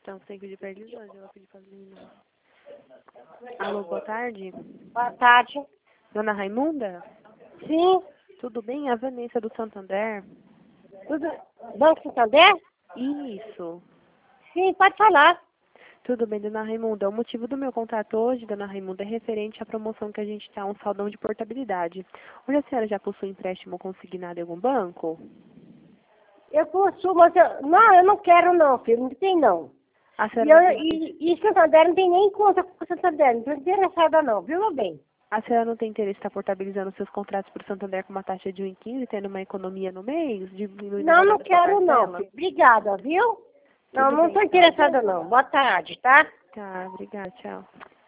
Então, você tem que pedir pra eles hoje, eu vou pedir pra menina. Alô, boa tarde. Boa tarde. Dona Raimunda? Sim, Tudo bem? A Vanessa do Santander? tudo. Banco Santander? Isso. Sim, pode falar. Tudo bem, Dona Raimunda. O motivo do meu contato hoje, Dona Raimunda, é referente à promoção que a gente está, um saldão de portabilidade. Hoje a senhora já possui empréstimo consignado em algum banco? Eu possuo, mas eu não quero não, filho, não tem não. A E, senhora não tem, e Santander não tem nem conta com Santander, não estou interessada não, viu, meu bem? a senhora não tem interesse em estar portabilizando seus contratos para o Santander com uma taxa de 1,15, tendo uma economia no mês? Diminuindo Não, não a sua quero não, parcela? filho. Obrigada, viu? Não, Tudo não bem, estou então. interessada não. Boa tarde, tá? Tá, obrigada, tchau.